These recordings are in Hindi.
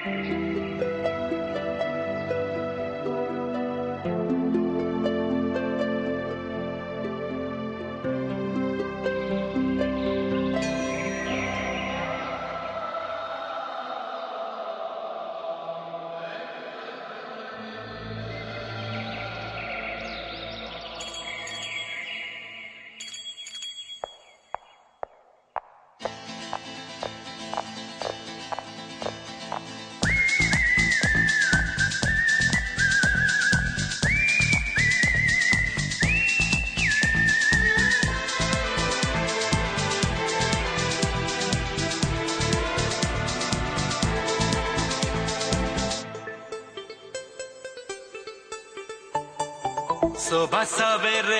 सुबह सवेरे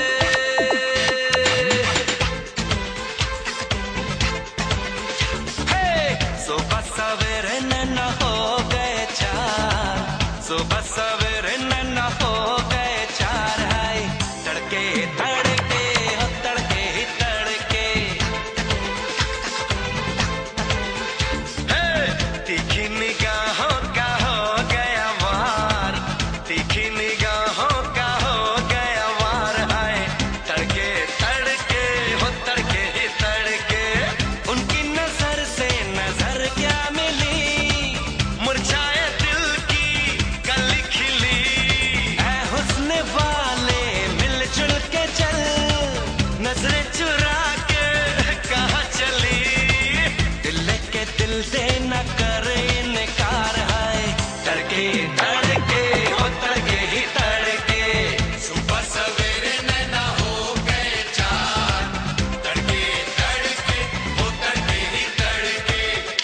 सुबह सवेरे नैना हो गए चार, सुबह सवेरे नैना हो गए चार। हाय तड़के तड़के हो तड़के ही तड़के, तीखी निगाहों का हो गया वार, तीखी निगाहों का हो गया वार। हाय तड़के तड़के हो तड़के ही तड़के, उनकी नजर से नजर क्या मिली, मुरझाए दिल की कली खिली। ऐ हुस्न वाले मिलजुल के चल, नजरें चुरा के कहाँ चली, दिल के दिल दे न करे इनकार। है तड़के तड़के हो तड़के ही तड़के, सुबह सवेरे नैना हो गए चार, तड़के तड़के हो तड़के ही तड़के।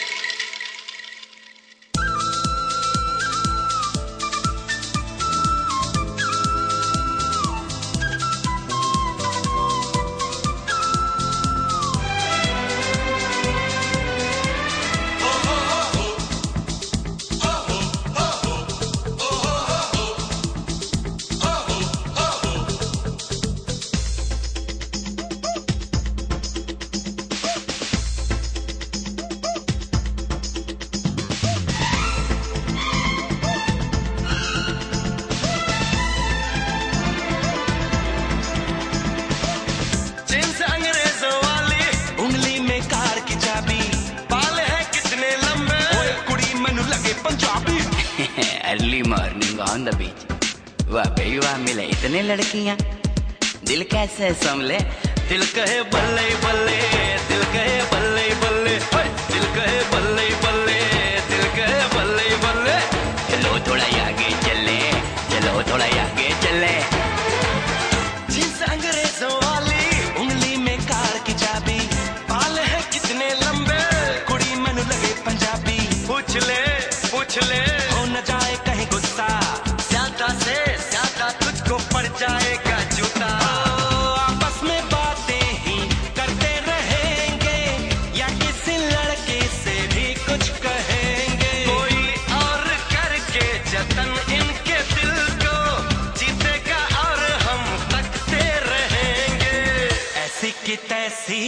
जींस अंग्रेजों वाली, उंगली में कार की चाबी, बाल है कितने लंबे, ओए कुड़ी मनु लगे Punjabi. Early morning on the beach, वाह भाई वाह, मिले इतने लड़कियां, दिल कैसे संभले। दिल कहे बल्ले बल्ले, दिल कहे बल्ले बल्ले, ओए दिल कहे बल्ले बल्ले, दिल कहे बल्ले बल्ले। चलो थोड़ा आगे चले, चलो थोड़ा आगे चले। जींस अंग्रेजों वाली, उंगली में कार की चाबी, बाल है कितने लंबे, कुड़ी मनु लगे पंजाबी। पूछ ले हो न जाए कहीं गुस्सा, ज्यादा से ज्यादा तुझको पड़ जाएगा जूता। आपस में बातें ही करते रहेंगे, या किसी लड़के से भी कुछ कहेंगे, कोई और करके जतन इनके दिल को जीतेगा और हम तकते रहेंगे। ऐसी की तैसी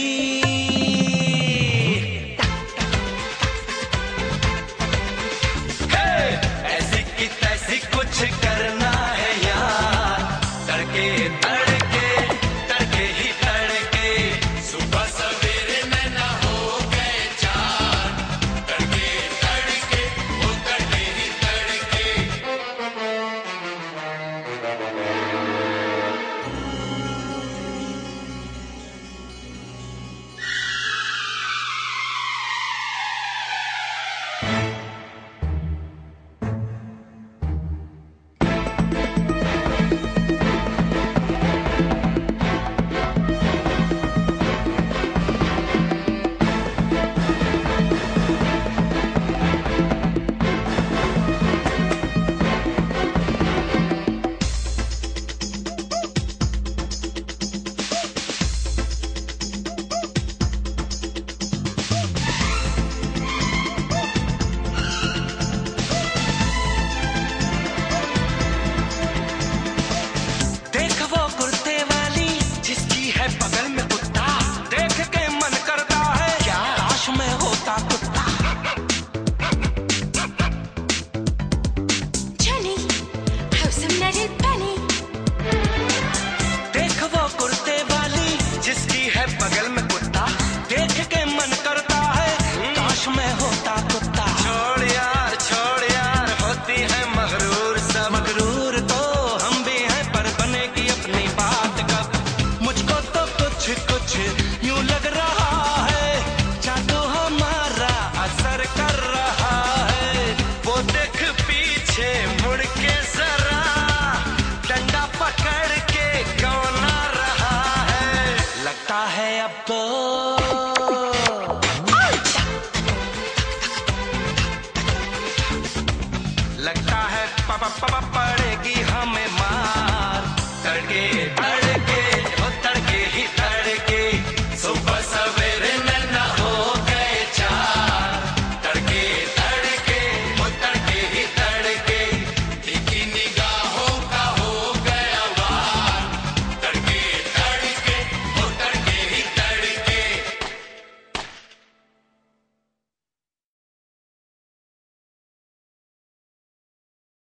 ऐसी की तैसी कुछ करना है यार, तड़के तड़के तड़के ही तड़के, सुबह सवेरे नैना हो गए चार, तड़के तड़के हो तड़के ही तड़के। देख वो कुर्ते वाली, जिसकी है बगल में